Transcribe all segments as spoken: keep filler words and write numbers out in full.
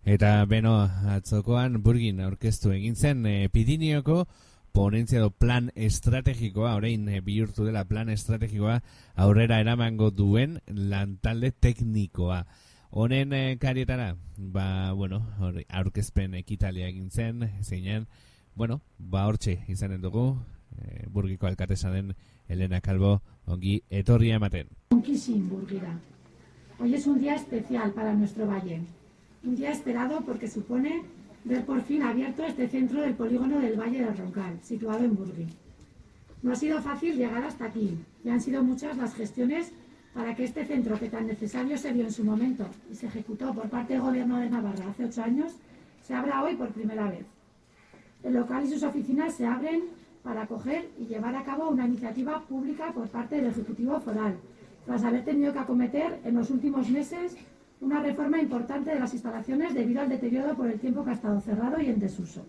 Eta beno, atzokoan Burgin aurkeztu egin zen e, Pirineoko ponentzia do plan estrategikoa, orain e, bihurtu dela plan estrategikoa aurrera eramango duen lantalde teknikoa. Honen e, karietara, ba, bueno, hori, aurkezpen ekitalia egin zen, zeinen, bueno, ba hortxe izanen dugu, e, Burgiko alkatesa den Elena Calvo ongi etorria ematen. Onkizin Burgira. Hoy es un día especial para nuestro valle. Un día esperado porque supone ver por fin abierto este centro del polígono del Valle del Roncal, situado en Burgui. No ha sido fácil llegar hasta aquí y han sido muchas las gestiones para que este centro que tan necesario se vio en su momento y se ejecutó por parte del Gobierno de Navarra hace ocho años, se abra hoy por primera vez. El local y sus oficinas se abren para acoger y llevar a cabo una iniciativa pública por parte del Ejecutivo Foral, tras haber tenido que acometer en los últimos meses una reforma importante de las instalaciones debido al deterioro por el tiempo que ha estado cerrado y en desuso.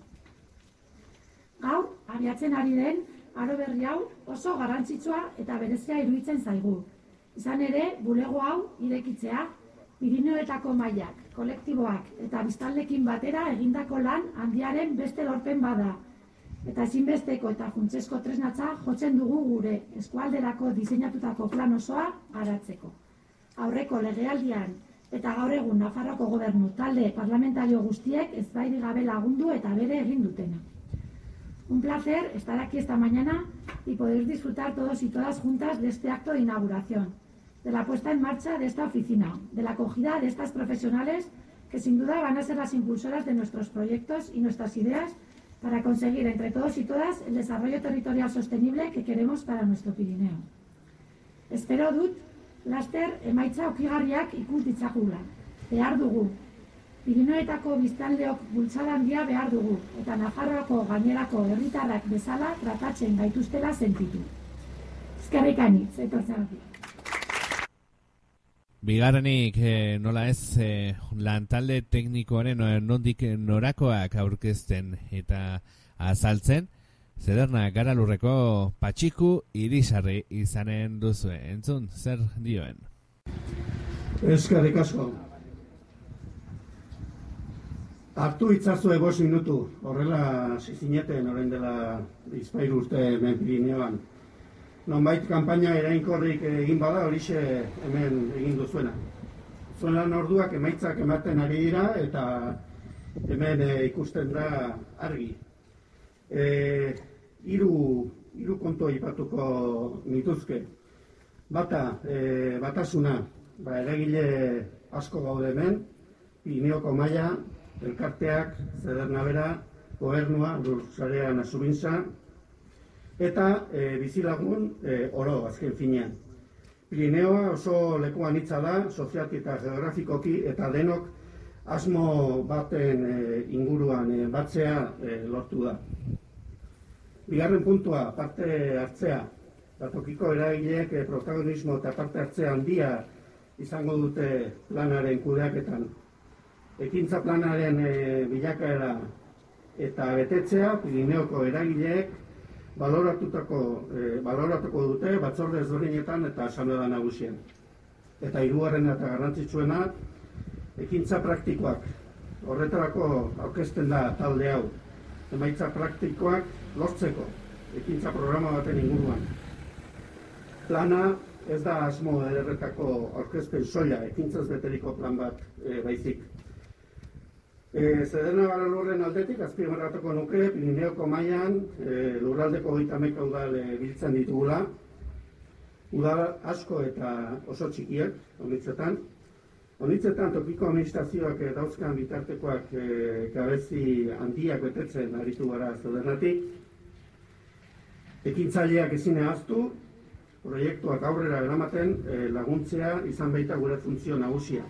Gaur, abiatzen ari den, aro berri hau oso garrantzitsua eta berezia iruditzen zaigu. Izan ere, bulego hau irekitzea, Pirineoetako mailak, kolektiboak eta biztanleekin batera egindako lan handiaren beste lorpen bada. Eta ezinbesteko eta funtsezko tresnatza jotzen dugu gure eskualderako diseinatutako plan osoa garatzeko. Aurreko legealdian eta gaur egun Nafarroako gobernu talde parlamentario guztiek ezbairik gabe lagundu eta bere egin dutena. Un placer estar aquí esta mañana y poder disfrutar todos y todas juntas de este acto de inauguración, de la puesta en marcha de esta oficina, de la acogida de estas profesionales que sin duda van a ser las impulsoras de nuestros proyectos y nuestras ideas para conseguir entre todos y todas el desarrollo territorial sostenible que queremos para nuestro Pirineo. Espero dut laster emaitza okigarriak ikus ditzakugula. Behar dugu. Pirineoetako biztanleok bultzada handia behar dugu eta Nafarroako gainerako herritarrak bezala tratatzen gaituztela sentitu. Eskerrik anitz, etortzeagatik. Bigarrenik, eh, nola ez, eh, lantalde teknikoaren nondik norakoak aurkezten eta azaltzen, Zederna Garalurreko Patxiku Irisarri izanen duzue. Entzun, zer dioen? Eskerrik asko. Hartu itzazue bost minutu, horrela zizineten orain dela bizpahiru urte hemen Pirineoan. Nonbait kanpaina erainkorrik egin bada horixe hemen egin duzuena. Zuen lan orduak emaitzak ematen ari dira eta hemen e, ikusten da argi. E, Hiru hiru kontu aipatuko nituzke. Bata, e, batasuna, ba, eragile asko gaude hemen, Pirineoko maila, elkarteak, Zederna bera, gobernua, Lursarea Nasubintza, eta e, bizilagun e, oro azken finean. Pirineoa oso leku anitza da, sozialki eta geografikoki, eta denok asmo baten e, inguruan e, batzea e, lortu da. Bigarren puntua, parte hartzea. Tokiko eragileek protagonismo eta parte hartzea handia izango dute planaren kudeaketan. Ekintza planaren e, bilakaera eta betetzea, Pirineoko eragileek baloratutako, e, baloratuko dute batzorde ezberdinetan eta asamblea nagusien. Eta hirugarrena eta garrantzitsuena, ekintza praktikoak. Horretarako aurkezten da talde hau. Emaitza praktikoak lortzeko, ekintza programa baten inguruan. Plana ez da asmo ederretako aurkezpen soila, ekintzaz beteriko plan bat e, baizik. E, Zederna Garalurren aldetik, azpimarratuko nuke, Pirineoko mailan e, lurraldeko hogeita hamaika udal e, biltzen ditugula. Udal asko eta oso txikiak, honitzetan. Honitzetan tokiko administrazioak dauzkan bitartekoak e, gabezi handiak betetzen aritu gara Zedernatik. Ekintzaileak ezin ahaztu, proiektuak aurrera eramaten e, laguntzea izan baita gure funtzio nagusia.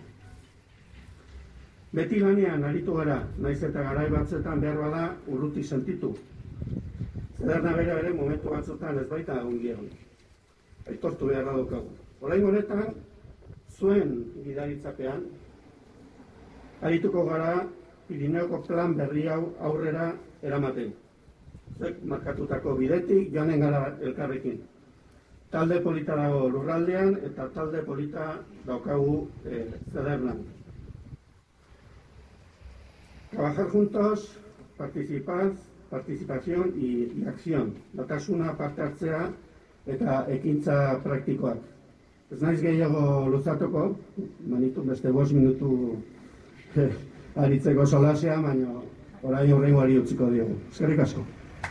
Beti lanean aritu gara, naiz eta garai batzuetan behar bada urruti sentitu. Zederna bera ere momentu batzuetan ez baita ongion. Aitortu behar daukagu. Orain honetan, zuen gidaritzapean, arituko gara Pirineoko plan berri hau aurrera eramaten. Zuek markatutako bidetik joanen gara elkarrekin. Talde polita dago lurraldean eta talde polita daukagu e, Zedernan. trabajar juntos, participar, participación y, y acción. Batasuna, parte hartzea eta ekintza praktikoak. Ez naiz gehiago luzatuko, manitu beste bost minutu eh, aritzeko solasea, baina orain horrengoari utziko diogu. Eskerrik asko.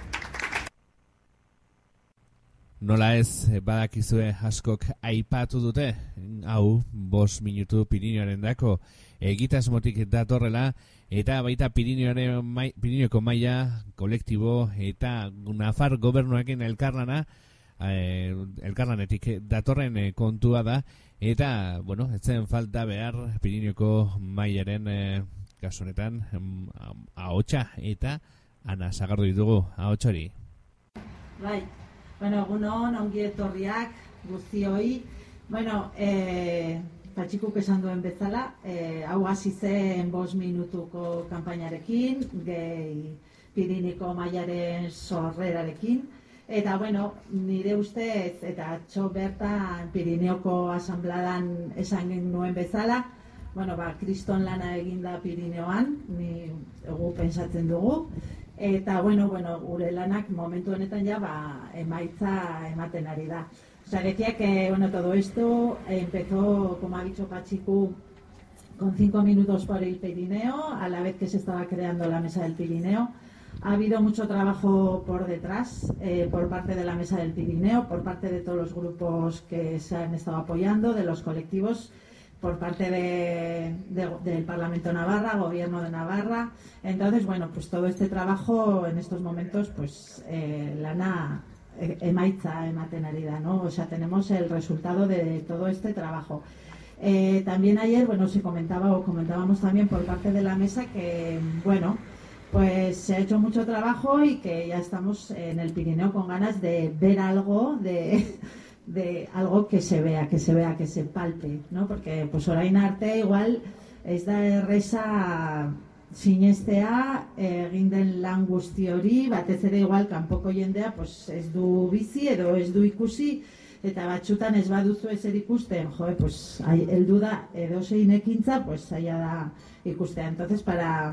Nola ez, badakizue askok aipatu dute, hau, bost minutu Pirinioaren dako egitasmotik datorrela, eta baita Pirinioaren mai, Pirinioko maila kolektibo eta Nafar gobernuekin elkarlana, eh, elkarlanetik datorren eh, kontua da, eta, bueno, ez zen falta behar Pirinioko mailaren eh, kasu honetan ahotsa eta Ana Sagardu ditugu ahotsari. Bai. Bueno, egunon, ongi etorriak guztioi. Bueno, eh, Patxikuk esan duen bezala, eh, hau hasi zen bost minutuko kanpainarekin, gehi Piriniko mailaren sorrerarekin. Eta, bueno, nire ustez, eta atzo bertan Pirineoko asambladan esan nuen bezala, bueno, ba, kriston lana eginda Pirineoan, ni egu pensatzen dugu. Eta, bueno, bueno, gure lanak momentu honetan ja, ba, emaitza ematen ari da. O sea, decía que, bueno, todo esto empezó, como ha dicho Pachiku, con cinco minutos por el Pirineo, a la vez que se estaba creando la Mesa del Pirineo. Ha habido mucho trabajo por detrás, eh, por parte de la Mesa del Pirineo, por parte de todos los grupos que se han estado apoyando, de los colectivos, por parte de, de, del Parlamento Navarra, Gobierno de Navarra. Entonces, bueno, pues todo este trabajo en estos momentos, pues eh, lana eh, emaitza ematen ari da, ¿no? O sea, tenemos el resultado de todo este trabajo. Eh, también ayer, bueno, se comentaba o comentábamos también por parte de la mesa que, bueno, pues se ha hecho mucho trabajo y que ya estamos en el Pirineo con ganas de ver algo, de... de algo que se vea, que se vea, que se palpe, ¿no? Porque pues orain arte igual ez da erreza sinestea egin den lan guzti hori, batez ere igual kanpoko jendea pues ez du bizi edo ez du ikusi, eta batzutan ez baduzu ezer ikusten, joe, pues heldu da edozein ekintza, pues zaila da ikustea. Entonces para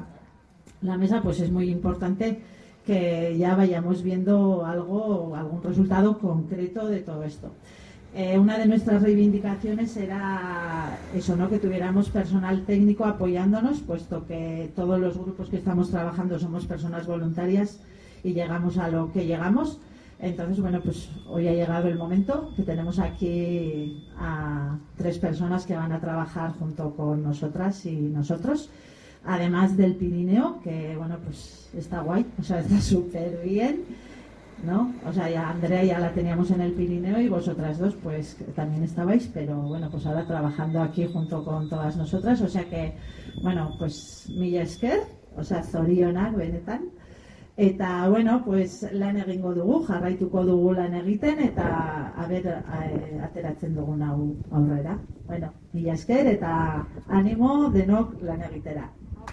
la mesa pues es muy importante que ya vayamos viendo algo, algún resultado concreto de todo esto. Eh, una de nuestras reivindicaciones era eso, ¿no? Que tuviéramos personal técnico apoyándonos, puesto que todos los grupos que estamos trabajando somos personas voluntarias y llegamos a lo que llegamos. Entonces, bueno, pues hoy ha llegado el momento que tenemos aquí a tres personas que van a trabajar junto con nosotras y nosotros. Además del Pirineo, que bueno, pues está guay, o sea, está súper bien, ¿no? O sea, ya Andrea ya la teníamos en el Pirineo y vosotras dos pues también estabais, pero bueno, pues ahora trabajando aquí junto con todas nosotras, o sea que, bueno, pues mila esker, o sea, zorionak benetan, eta bueno, pues lan egingo dugu, jarraituko dugu lan egiten, eta aber ateratzen dugun hau aurrera. Bueno, mila esker eta animo denok lan egitera.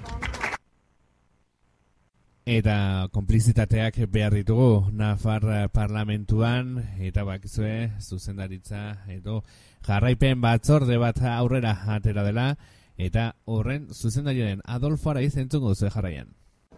Eta konplizitateak behar ditugu Nafar parlamentuan, eta bakizue zuzendaritza edo jarraipen batzorde bat aurrera atera dela, eta horren zuzendariaren Adolfo Araiz entzungo duzu jarraian.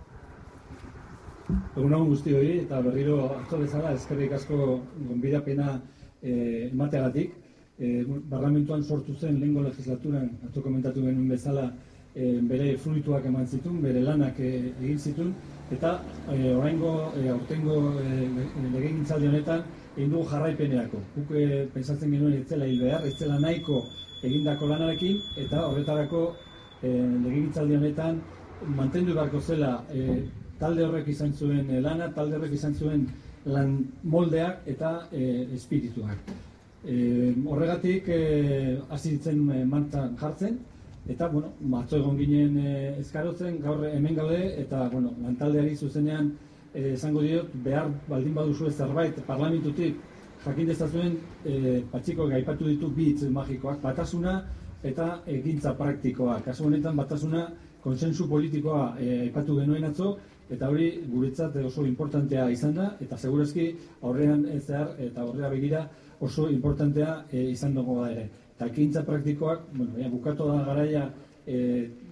Egunon guzti hori, eta berriro atzo bezala eskerrik asko gonbidapena eh, emateagatik. Eh, parlamentuan sortu zen lehengo legislaturan, atzo komentatu genuen bezala, eh, bere fruituak eman zituen, bere lanak eh, egin zituen, eta eh, oraingo eh, aurtengo eh, legegintzaldi honetan egin dugu jarraipenerako. Guk eh, pensatzen genuen ez zela hil behar, ez zela nahiko egindako lanarekin, eta horretarako eh, legegintzaldi honetan mantendu beharko zela eh, talde horrek izan zuen lana, talde horrek izan zuen lan moldeak eta eh, espirituak. Eh, horregatik hasi eh, zen eh, martxan jartzen, eta bueno, atzo egon ginen eh, eskarotzen, gaur hemen gaude, eta bueno, lantaldeari zuzenean eh, esango diot, behar baldin baduzu zerbait parlamentutik jakin dezazuen, eh, Patxiko aipatu ditu bi hitz magikoak, batasuna eta egintza praktikoa. Kasu honetan batasuna konsensu politikoa aipatu eh, genuen atzo, eta hori guretzat oso importantea izan da, eta segurazki aurrean zehar eta aurrera begira oso importantea e, izan dugu da ere. Eta ekintza praktikoak, bueno, ja, bukatu da garaia e,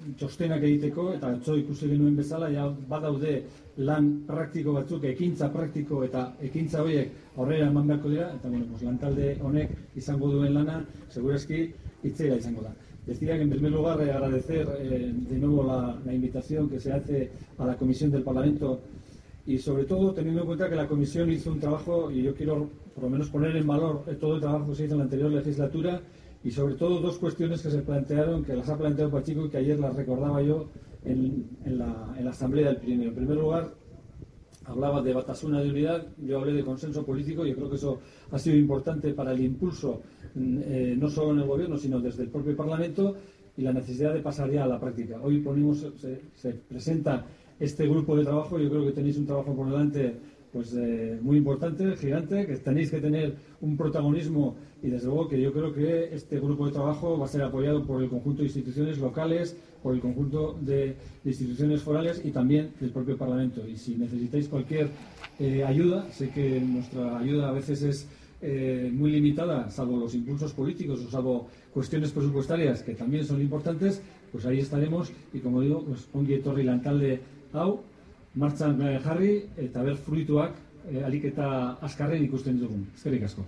txostenak egiteko, eta atzo ikusi genuen bezala, ja badaude lan praktiko batzuk, ekintza praktiko eta ekintza horiek aurrera eman beharko dira, eta bueno, pues, lantalde honek izango duen lana, segurazki itzela izango da. Decía que en primer lugar eh, agradecer eh, de nuevo la, la invitación que se hace a la Comisión del Parlamento y sobre todo teniendo en cuenta que la Comisión hizo un trabajo, y yo quiero por lo menos poner en valor eh, todo el trabajo que se hizo en la anterior legislatura, y sobre todo dos cuestiones que se plantearon, que las ha planteado Pachico y que ayer las recordaba yo en, en, la, en la Asamblea del Pirineo. En primer lugar, hablaba de batasuna de unidad, yo hablé de consenso político, y yo creo que eso ha sido importante para el impulso, eh, no solo en el Gobierno, sino desde el propio Parlamento, y la necesidad de pasar ya a la práctica. Hoy ponemos, se, se presenta este grupo de trabajo, yo creo que tenéis un trabajo por delante pues eh, muy importante, gigante, que tenéis que tener un protagonismo, y desde luego que yo creo que este grupo de trabajo va a ser apoyado por el conjunto de instituciones locales, por el conjunto de, de instituciones forales y también del propio Parlamento. Y si necesitáis cualquier eh, ayuda, sé que nuestra ayuda a veces es eh, muy limitada, salvo los impulsos políticos o salvo cuestiones presupuestarias que también son importantes, pues ahí estaremos, y como digo, pues ongi etorri lantalde hau, martxan jarri eta ber fruituak eh, alik eta azkarren ikusten dugun. Eskerrik asko.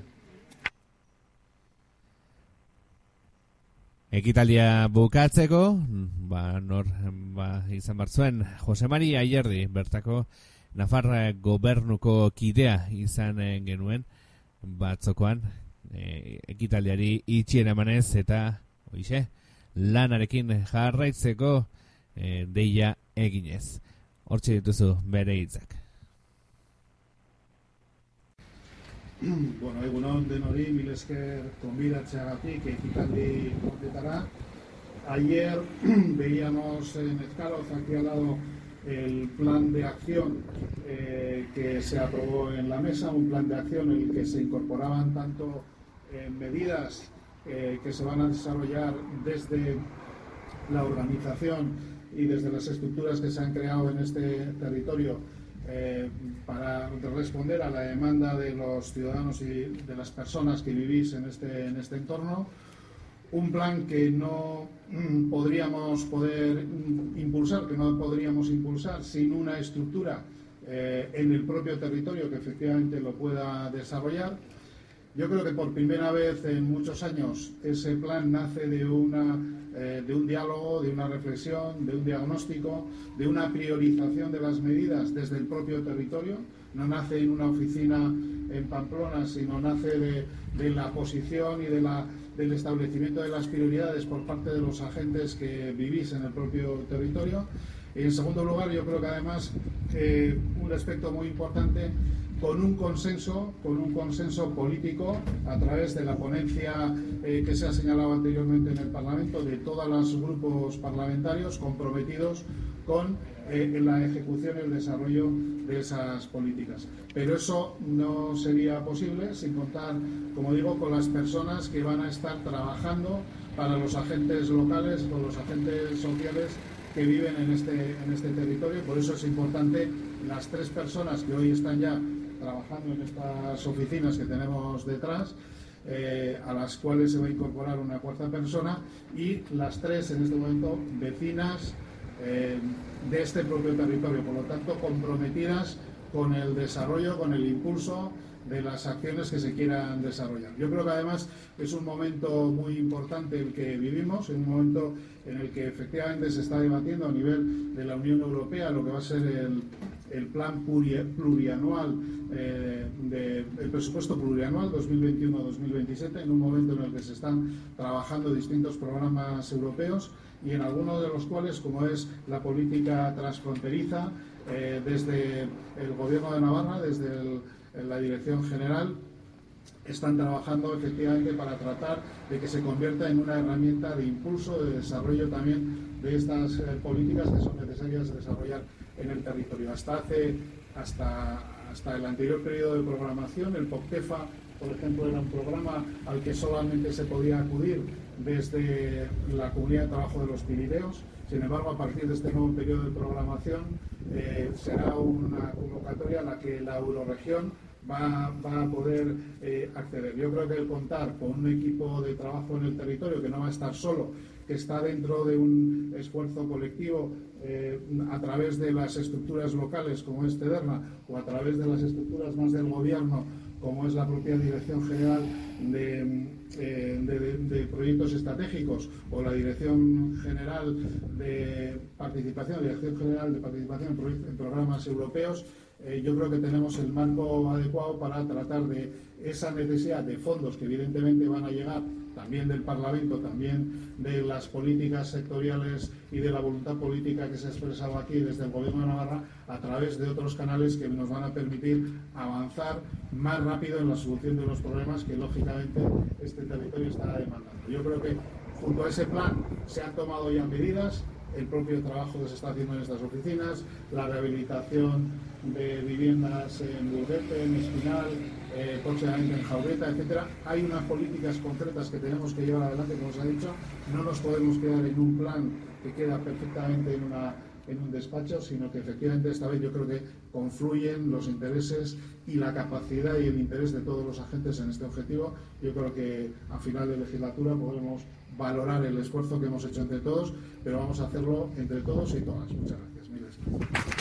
Ekitaldia bukatzeko, ba, nor, ba, izan bartzuen, Jose Mari Ayerdi, bertako Nafarra gobernuko kidea izan genuen batzokoan, e, ekitaldiari itxiera emanez eta, oixe, lanarekin jarraitzeko e, deia eginez. Hortxe dituzu bere hitzak. Bueno, egunon denori, mil esker konbidatzeagatik ekitaldi honetara. Ayer veíamos en Ezkaloz aquí al lado el plan de acción eh, que se aprobó en la mesa, un plan de acción en el que se incorporaban tanto eh, medidas eh, que se van a desarrollar desde la organización y desde las estructuras que se han creado en este territorio eh, para responder a la demanda de los ciudadanos y de las personas que vivís en este, en este entorno. Un plan que no mm, podríamos poder mm, impulsar, que no podríamos impulsar sin una estructura eh, en el propio territorio que efectivamente lo pueda desarrollar. Yo creo que por primera vez en muchos años ese plan nace de una eh, de un diálogo, de una reflexión, de un diagnóstico, de una priorización de las medidas desde el propio territorio. No nace en una oficina en Pamplona, sino nace de, de la posición y de la, del establecimiento de las prioridades por parte de los agentes que vivís en el propio territorio. Y en segundo lugar, yo creo que además eh, un aspecto muy importante, con un consenso, con un consenso político a través de la ponencia eh, que se ha señalado anteriormente en el Parlamento, de todos los grupos parlamentarios comprometidos con eh, la ejecución y el desarrollo de esas políticas. Pero eso no sería posible sin contar, como digo, con las personas que van a estar trabajando para los agentes locales, con los agentes sociales que viven en este, en este territorio. Por eso es importante las tres personas que hoy están ya trabajando en estas oficinas que tenemos detrás, eh, a las cuales se va a incorporar una cuarta persona, y las tres en este momento vecinas eh, de este propio territorio, por lo tanto comprometidas con el desarrollo, con el impulso de las acciones que se quieran desarrollar. Yo creo que además es un momento muy importante el que vivimos, un momento en el que efectivamente se está debatiendo a nivel de la Unión Europea lo que va a ser el, el plan plurianual, eh, de, el presupuesto plurianual dos mil veintiuno a dos mil veintisiete, en un momento en el que se están trabajando distintos programas europeos, y en algunos de los cuales, como es la política transfronteriza, eh, desde el Gobierno de Navarra, desde el en la Dirección General, están trabajando efectivamente para tratar de que se convierta en una herramienta de impulso, de desarrollo también de estas eh, políticas que son necesarias desarrollar en el territorio. Hasta hace, hasta, hasta el anterior periodo de programación, el POCTEFA, por ejemplo, era un programa al que solamente se podía acudir desde la Comunidad de Trabajo de los Pirineos. Sin embargo, a partir de este nuevo periodo de programación eh, será una convocatoria a la que la Euroregión va, va a poder eh, acceder. Yo creo que el contar con un equipo de trabajo en el territorio que no va a estar solo que está dentro de un esfuerzo colectivo eh, a través de las estructuras locales como es Tederna o a través de las estructuras más del gobierno como es la propia Dirección General de, eh, de, de, de Proyectos Estratégicos o la Dirección General de Participación, Dirección General de Participación en, en Programas Europeos, eh, yo creo que tenemos el marco adecuado para tratar de esa necesidad de fondos que evidentemente van a llegar también del Parlamento, también de las políticas sectoriales y de la voluntad política que se ha expresado aquí desde el Gobierno de Navarra a través de otros canales que nos van a permitir avanzar más rápido en la solución de los problemas que lógicamente este territorio está demandando. Yo creo que junto a ese plan se han tomado ya medidas, el propio trabajo que se está haciendo en estas oficinas, la rehabilitación de viviendas en Burguete, en Espinal, eh, próximamente en Jaureta, etcétera. Hay unas políticas concretas que tenemos que llevar adelante, como os he dicho. No nos podemos quedar en un plan que queda perfectamente en, una, en un despacho, sino que efectivamente esta vez yo creo que confluyen los intereses y la capacidad y el interés de todos los agentes en este objetivo. Yo creo que a final de legislatura podremos valorar el esfuerzo que hemos hecho entre todos, pero vamos a hacerlo entre todos y todas. Muchas gracias. Miles.